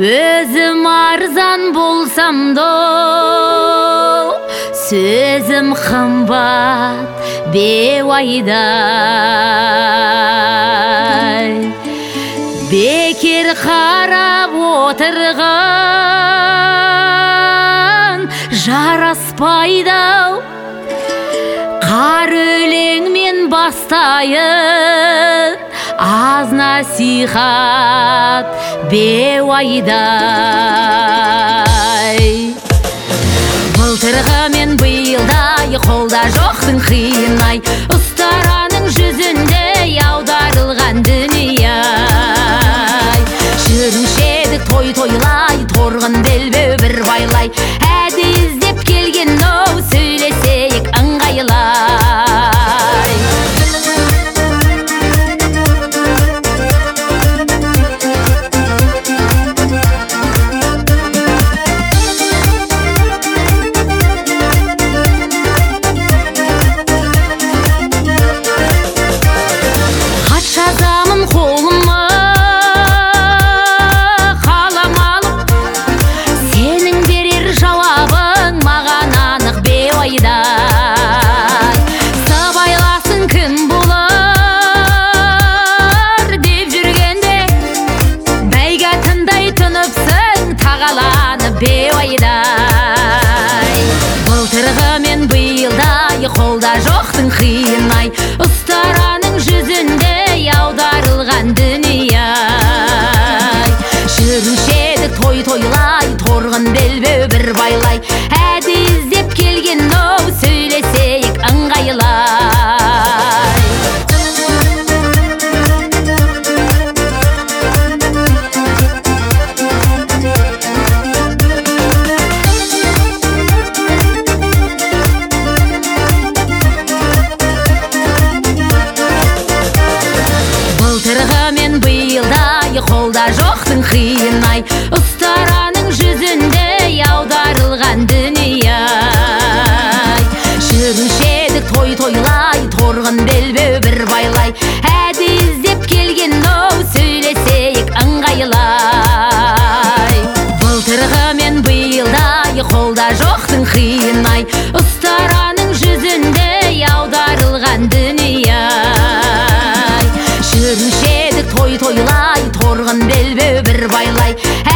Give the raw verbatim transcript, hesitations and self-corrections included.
Өзім арзан болсам да, сөзім қымбат беуайдай. Бекер қарап отырған жараспайды-ау. Қар өлеңмен бастайын аз насихат беуайдай. Былтырғы мен биылдай қолда жоқтың қиын-ай, ұстараның жүзінде аударылған дүние-ай. Жүрушедік той тойлай, торғын белбеу бір байлай, әді іздеп келген оу, сөйлесейік ыңғайлай. Хат жазамын қолыма қалам алып, сенің берер жауабың маған анық беуайдай. Сыбайласың кім болар деп жүргенде, бәйге тындай тұныпсың тағаланып беуайдай. Былтырғы мен биылдай қолда жоқтың қиын-ай, ұстараның жүзінде аударылған дүние-ай. Жүрушедік той тойлай, торғын белбеу бір байлай, әді іздеп келген оу, сөйлесейік ыңғайлай. Былтырғы мен биылдай қолда жоқтың қиын-ай, ұстараның жүзінде аударылған дүние-ай. Жүрушедік той тойлай, торғын белбеу бір байлай, әді іздеп келген оу, сөйлесейік ыңғайлай. Былтырғы мен биылдай қолда жоқтың қиын-ай, ұстараның жүзінде аударылған дүние-ай. Жүрушедік той тойлай, торғын белбеу бір байлай,